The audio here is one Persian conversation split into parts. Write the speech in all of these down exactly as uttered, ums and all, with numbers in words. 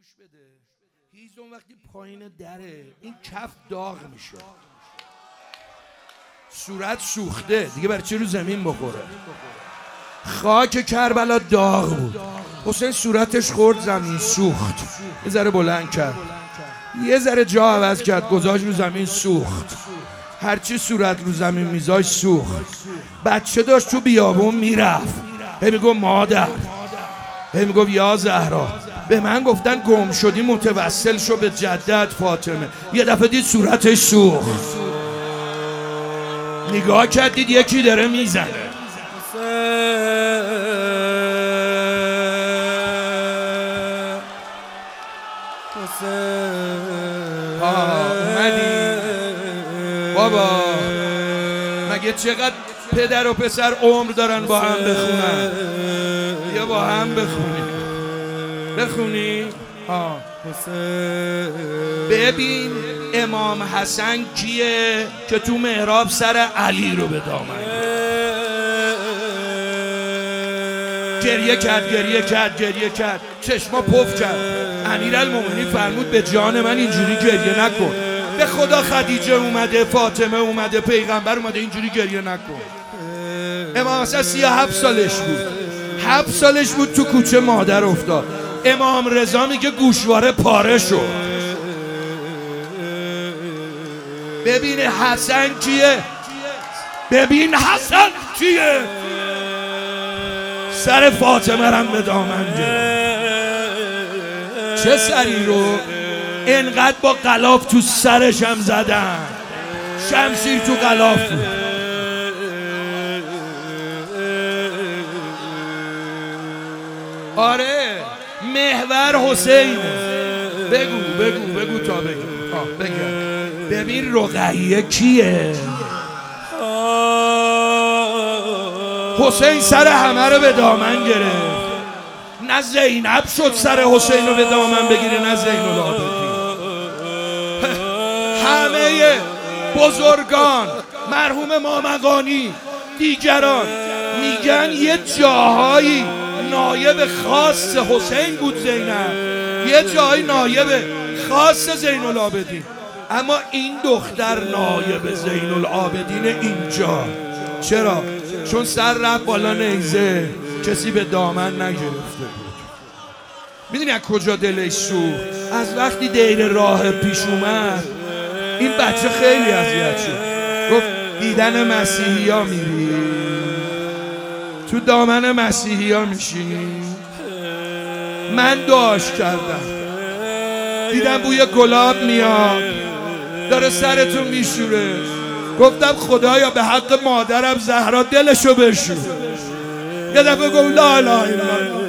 گوش بده. هیزم وقتی پایین دره این کف داغ میشه، صورت سوخته دیگه، برای چی رو زمین بخوره؟ خاک کربلا داغ بود، حسین صورتش خورد زمین، سوخت، یه ذره بلند کرد، یه ذره جا عوض کرد، گذاشت رو زمین، سوخت. هرچی صورت رو زمین میذاش سوخت. بچه داشت تو بیابون میرفت، هی میگفت مادر، هی میگفت یا زهرا، به من گفتن گم شدی متوسل شو به جدت فاطمه. یه دفعه دید صورتش سوخت، نگاه کردید یکی داره میزنه. آه اومدی بابا، مگه چقدر پدر و پسر عمر دارن با هم بخونن؟ یا با هم بخونی بخونی آه. ببین امام حسن کیه که تو محراب سر علی رو به دامن گریه کرد گریه کرد گریه کرد چشما پف کرد. امیرالمومنین فرمود به جان من اینجوری گریه نکن، به خدا خدیجه اومده، فاطمه اومده، پیغمبر اومده، اینجوری گریه نکن. امام حسن سی و هفت سالش بود، هفت سالش بود تو کوچه مادر افتاد. امام رضا میگه گوشواره پاره شد. ببین حسن کیه، ببین حسن کیه، سر فاطمه رم به دامن گرفت. چه سری رو انقدر با غلاف تو سرش هم زدن، شمشیر تو غلاف بود. آره محور حسین. بگو بگو بگو تا بگو آه بگو. ببین رقیه کیه، حسین سر همه رو به دامن گرفت. نه زینب شد سر حسین رو به دامن بگیره، نه زین العابدین. همه بزرگان، مرحوم مامقانی، دیگران میگن یه جاهایی نایب خاص حسین بود زینب، یه جایی نایب خاص زین العابدین، اما این دختر نایب زین العابدین اینجا. چرا؟ چون سر رفت بالا نیزه، کسی به دامن نگرفته بود. میدونی از کجا دلش سوخت؟ از وقتی دیر راه پیش اومد این بچه خیلی اذیت شد. گفت دیدن مسیحی ها میری، تو دامن مسیحی ها میشینی. من دعاش کردم، دیدم بوی گلاب میاد داره سرتو میشوره، گفتم خدایا به حق مادرم زهرا دلشو بشور. یه دفعه گفت لا اله الا الله.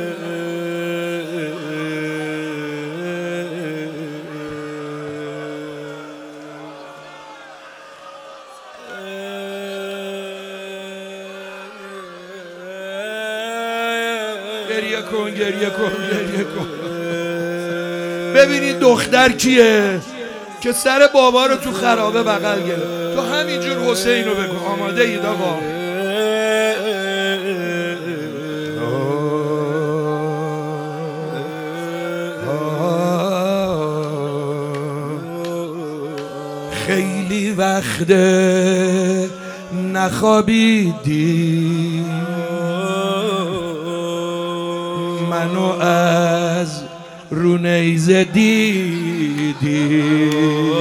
گریه کن گریه کن گریه کن. ببینید دختر کیه که سر بابا رو تو خرابه بغل گرفت. تو همینجور حسین رو بگو. آماده اید آقا؟ خیلی وقته نخوابیدی، منو از رو نیزه دیدی.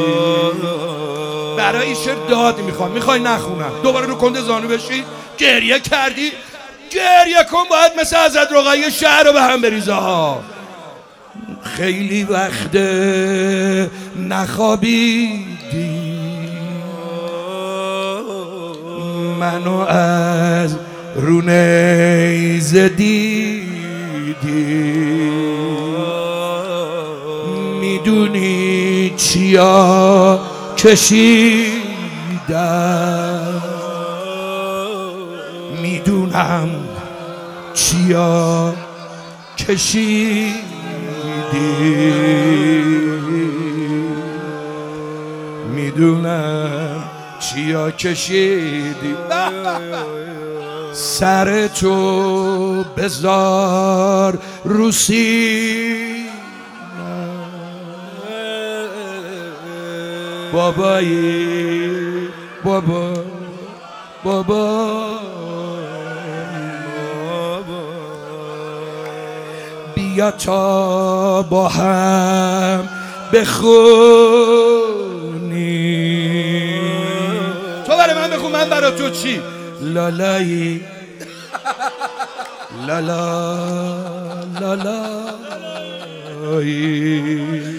برای این شعر داد میخوام، میخوای نخونم دوباره رو کنده زانو بشی؟ گریه کردی؟ گریه کن، باید مثل حضرت رقیه شعر رو به هم بریزه ها. خیلی وقته نخوابیدی، منو از رو نیزه دیدی. میدونی چیا کشیدم، میدونم چیا کشیدی. میدونم چیا کشیدی. سر تو بذار رو سینم، بابایی بابا بابا بیا تا با هم بخونیم. تو برای من بخون، من برای تو چی؟ لالایی لالا لالایی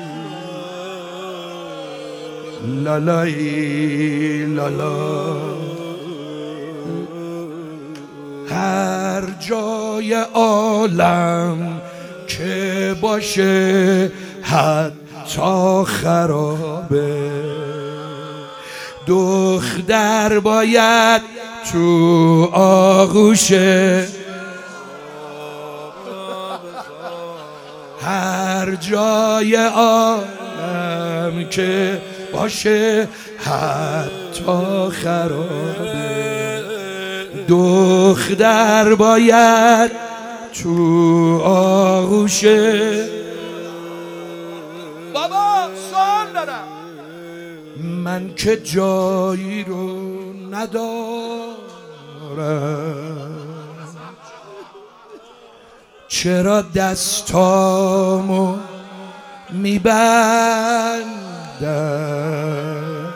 لالایی لالا. هر جای عالم که باشه حتی خرابه، دختر باید تو آغوشه. هر جای عالم که باشه حتی خرابه، دختر باید تو آغوشه. بابا سوال دارم، من که جایی رو ندارم، چرا دستامو میبندم؟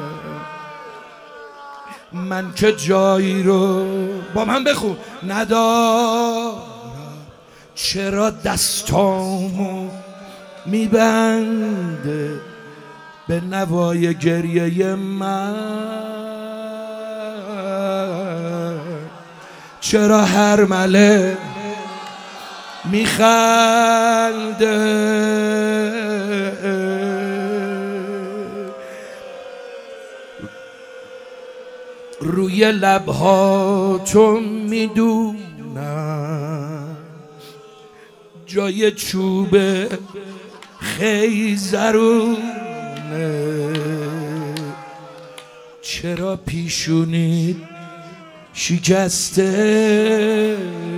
من که جایی رو با من بخون ندارم، چرا دستامو میبنده به نوای گریه من؟ چرا هر مله میخنده؟ روی لبها تو میدونم جای چوب خیزرونه، چرا پیشونی شکسته؟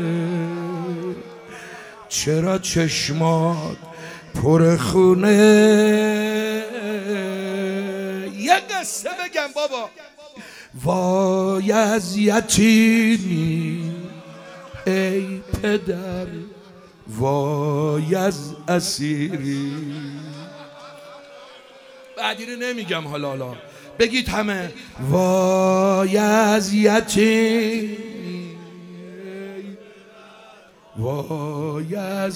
چرا چشمات پر خونه؟ یه قصه بگم بابا. وای از یتیمی ای پدر، وای از اسیری. بعدی رو نمیگم حالا حالا بگید همه. وای از یتیمی، وای از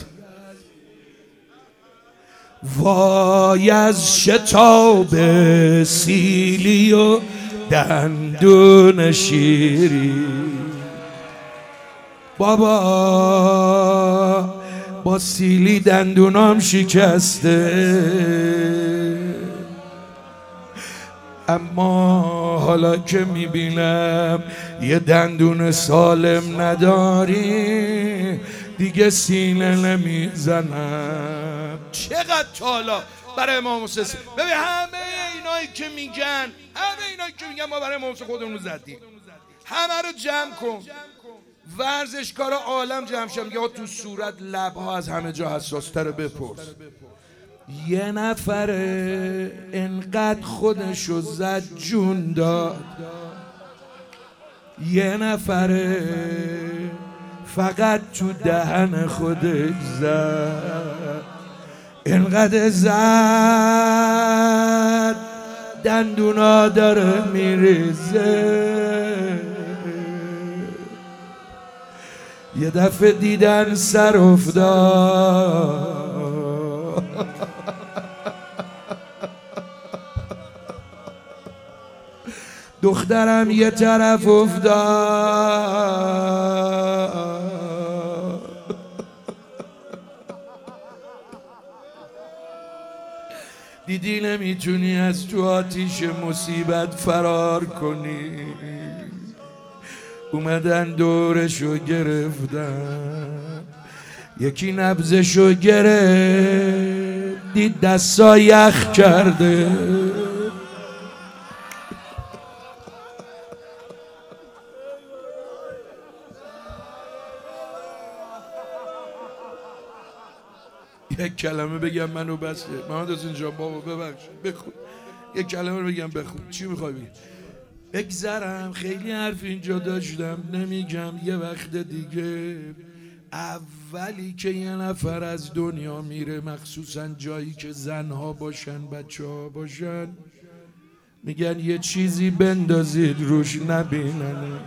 وای از شتاب سیلی و دندون شیری. بابا با سیلی دندونام شکسته، اما حالا که میبینم یه دندون سالم نداری دیگه سینه نمیزنم. چقدر تالا برای امام حسین. ببین همه اینایی که میگن، همه اینایی که میگن ما برای امام حسین خودمون زدیم، همه رو جمع کن. ورزشکارا عالم جمع شدن میگه تو صورت لبها از همه جا حساس تره. بپرس یه نفره انقدر خودشو زد جون داد، یه نفره فقط تو دهن خودش زد، انقدر زد دندونا داره میریزه. یه دفعه دیدن سر افتاد، دخترم یه طرف افتاد، دیدی نمیتونی از تو آتیش مصیبت فرار کنی، اومدن دورشو گرفتن، یکی نبضشو گرفت دید دستا یخ کرده، یک کلمه بگم منو بسه. محمد حسین جان بابا ببخشید بخون. یه کلمه رو بگم بخون. چی میخوای بگی؟ بگذرم خیلی حرف اینجا داشتم نمیگم یه وقت دیگه. اولی که یه نفر از دنیا میره، مخصوصا جایی که زنها باشن بچه ها باشن، میگن یه چیزی بندازید روش نبیننه.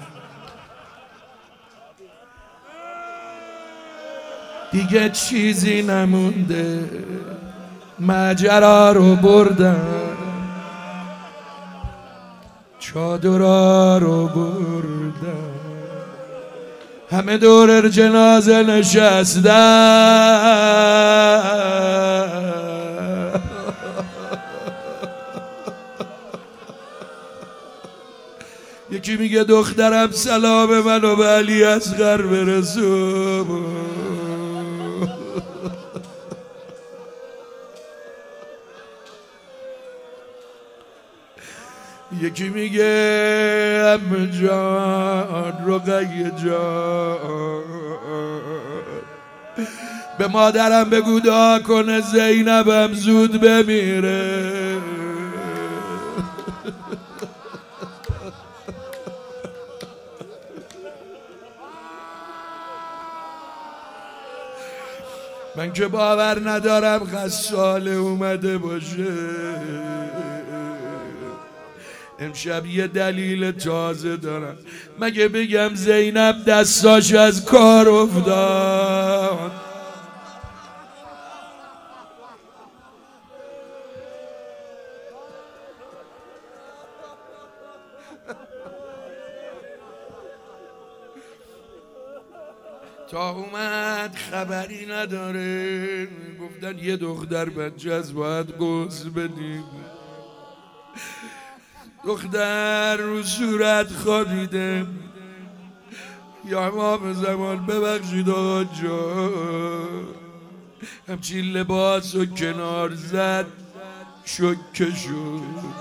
دیگه چیزی نمونده، ماجرا رو بردن، چادرها رو بردن، همه دور جنازه نشستن. یکی میگه دخترم سلام منو به علی اصغر برسون. یکی میگه عمه جان رقیه جان به مادرم بگو دعا کنه زینبم زود بمیره. من که باور ندارم غساله اومده باشه. امشب یه دلیل تازه دارم. مگه بگم زینب دستاش از کار افتاد؟ تا اومد خبری نداره، گفتن یه دختر بچه از باید غسل بدیم. دختر رو صورت خوابیده. یا امام زمان ببخشید آقا جان، همچین لباس و کنار زد شکه شد،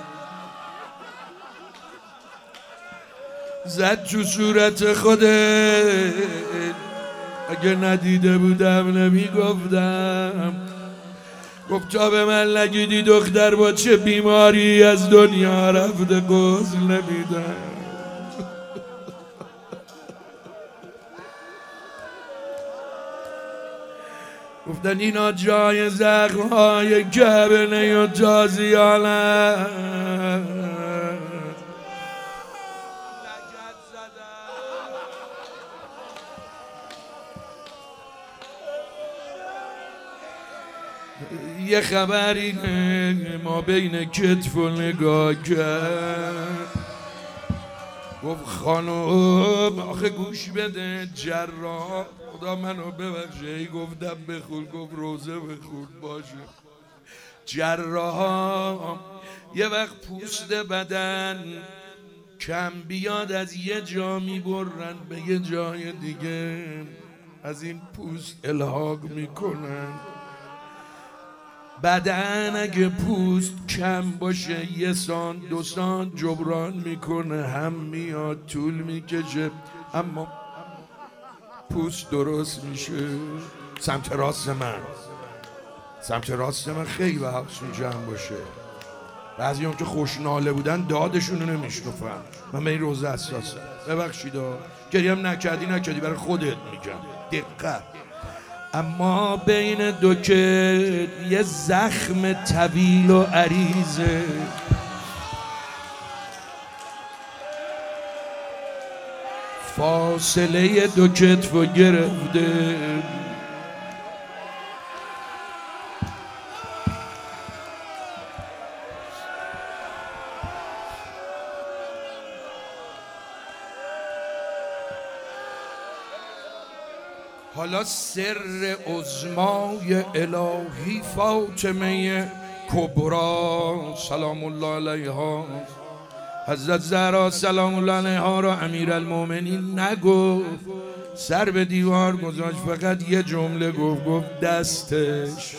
زد تو صورت خودت. اگه ندیده بودم نمیگفتم. گفت تا به من نگیدی دختر با چه بیماری از دنیا رفته غسل نمیدم. گفتن اینا جای زخم‌های کبنه و تازیانه. یه خبر اینه ما بین کتف و نگاه کرد. گفت خانم آخه گوش بده جراح، خدا منو ببخشه گفتم بخون، گفت روزه بخون باشه. جراح یه وقت پوست بدن کم بیاد از یه جا میبرن به یه جای دیگه، از این پوست الحاق میکنن. بدن اگه پوست کم باشه یه سان دو سان جبران میکنه، هم میاد طول میکشه اما پوست درست میشه. سمت راست من سمت راست من خیلی حواسون جمع باشه. بعضی هم که خوشناله بودن دادشونو نمیشنفن. من به این روزه حساسم، ببخشید گریم نکردی نکردی برای خودت میگم دقت. اما بین دو کتف یه زخم طویل و عریضه، فاصله دو کتف رو گرفته. حالا سر عظمای الهی فاطمه کبرا سلام الله علیها، حضرت زهرا سلام الله علیها را امیرالمومنین نگفت، سر به دیوار گذاشت، فقط یه جمله گفت، گفت دستش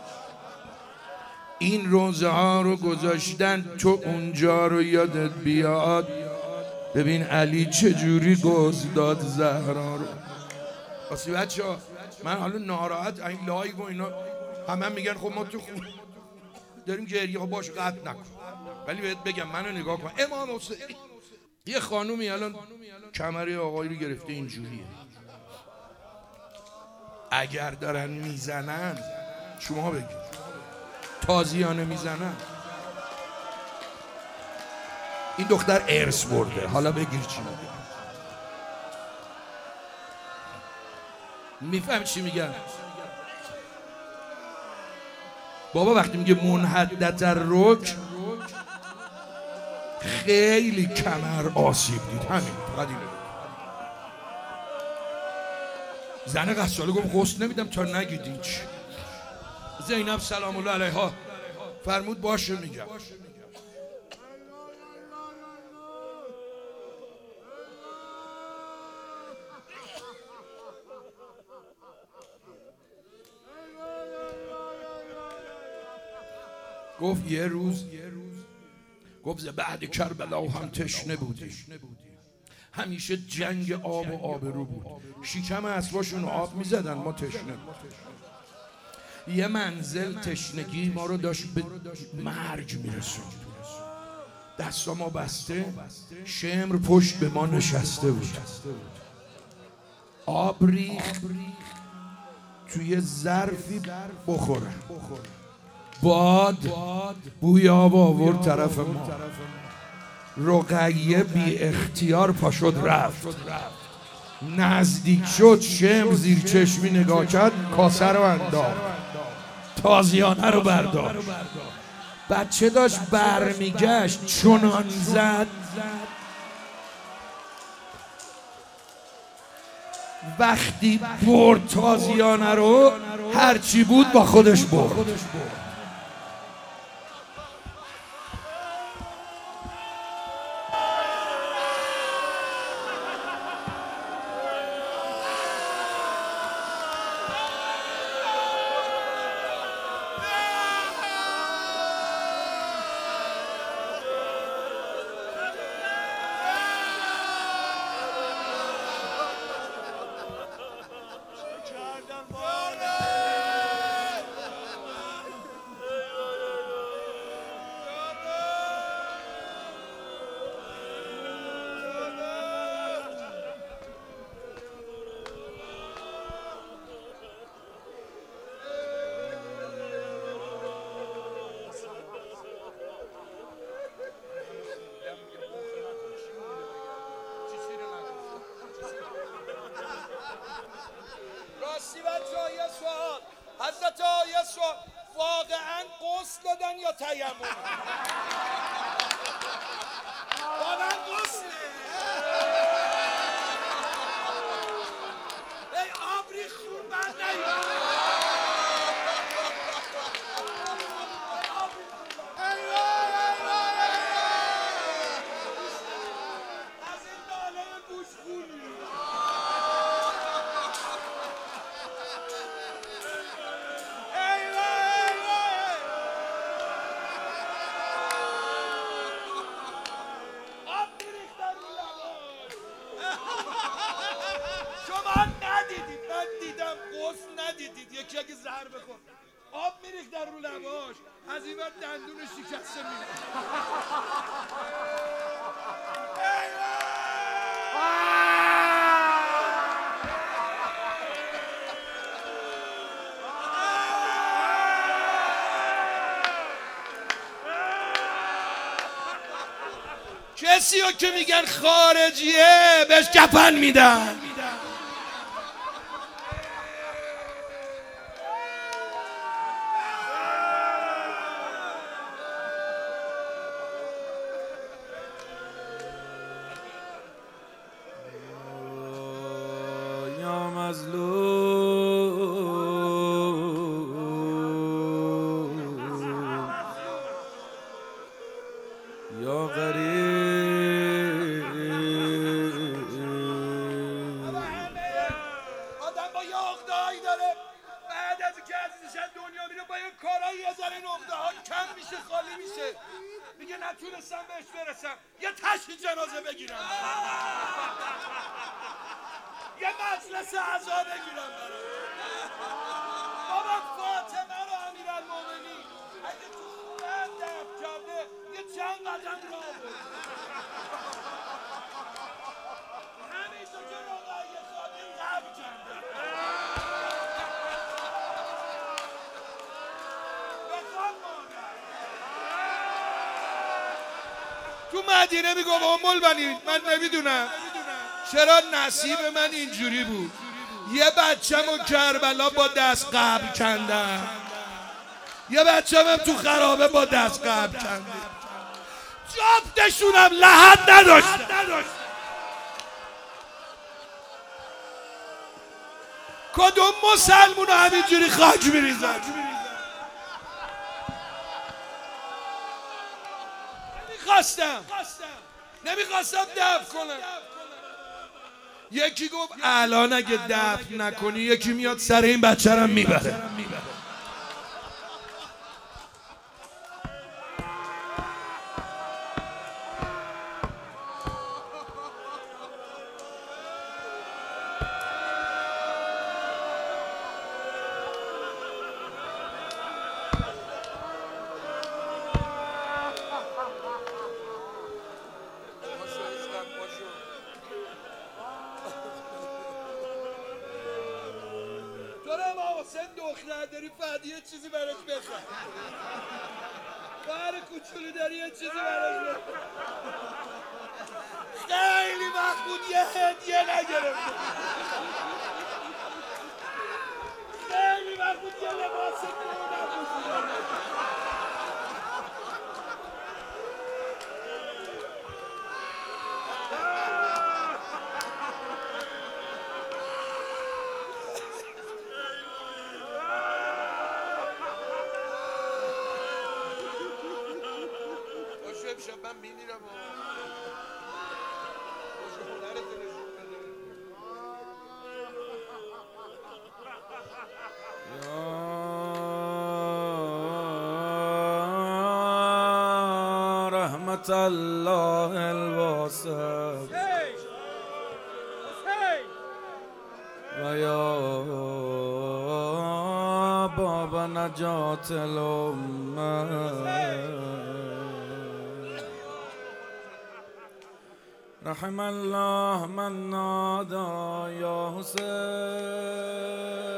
این روزه ها رو گذاشتن تو اونجا رو یادت بیاد. ببین علی چجوری گوز داد زهرا رو. واسه بچه ها من حالا ناراحت این لایو و اینا همه میگن خب ما تو خون داریم گریه، خب باش قطع نکن. ولی بهت بگم منو نگاه کن امام حسین یه خانومی الان کمری آقایی رو گرفته اینجوریه، اگر دارن میزنن شما بگید تازیانه میزنن این دختر ارث برده، حالا بگیر چی میگه. میفهم چی میگن؟ بابا وقتی میگه منحدت الرکب خیلی کمر آسیب دید، همین فقط اینو. زن غساله گفت غسل نمیدم تا نگید هیچ. زینب سلام الله علیها فرمود باشه میگم. گفت یه روز گفت ز بعد کربلا هم تشنه بودی، همیشه جنگ آب و آبرو بود، شکم اسباشون آب میزدن ما تشنه. یه منزل تشنگی ما رو داشت به مرگ میرسوند، دستا ما بسته، شمر پشت به ما نشسته بود، آب ریخت توی ظرفی بخوره، باد بوی آب آورد طرف ما، رقیه بی اختیار پا شد رفت، نزدیک شد شمر زیر چشمی نگاه کرد، کاسه رو انداخت، تازیانه رو برداشت، بچه داشت برمیگشت چنان زد وقتی برد تازیانه رو هرچی بود با خودش برد. راستی بچه‌ها یه سوال، حضرت یه سوال، واقعا غسل دادن یا تیمم؟ واقعا غسله؟ ای آب ریخت رو من نیومد. از این ناله گوشخونی ندیدید یکی اگه زهر بخور آب میریخت در رو لباش، از این وقت دندونش شکسته میره. کسی رو که میگن خارجیه بهش کفن میدن. یا مظلوم یا غریب، آدم با یه عقده‌هایی داره بعد از اینکه عزیزش از دنیا میره با یه کارایی یه ذره این عقده‌ها کم میشه، خالی میشه، میگه نتونستم بهش برسم یه تشییع جنازه بگیرم، یه مجلس عزا بگیرم برام. بابا فاطمه رو امیرالمومنین اگه تو خونه‌ام دفن کرده یه چند تو مدینه میگم ام البنین من نمیدونم چرا نصیب من اینجوری بود، یه بچه‌مو کربلا با دست قبل کندم، یه بچه‌مم تو خرابه با دست قبل کندم، جفتشونم لحد نداشت. کدوم مسلمون همینجوری خاک میریزن؟ نمیخواستم نمیخواستم دفع کنم. یکی گفت الان اگه دفع نکنی یکی میاد سر این بچه رو میبره. حسین دختر داری فردی یه چیزی براش بخواه، خواهر کوچولو داری یه چیزی براش بخواه. خیلی وقت بود یه هدیه نگرفته، خیلی وقت بود یه لباس نو نپوشیده. شب من میمیرم و یا رحمت الله الواسع و یا باب نجات الامه رحم الله من نادى يا حسين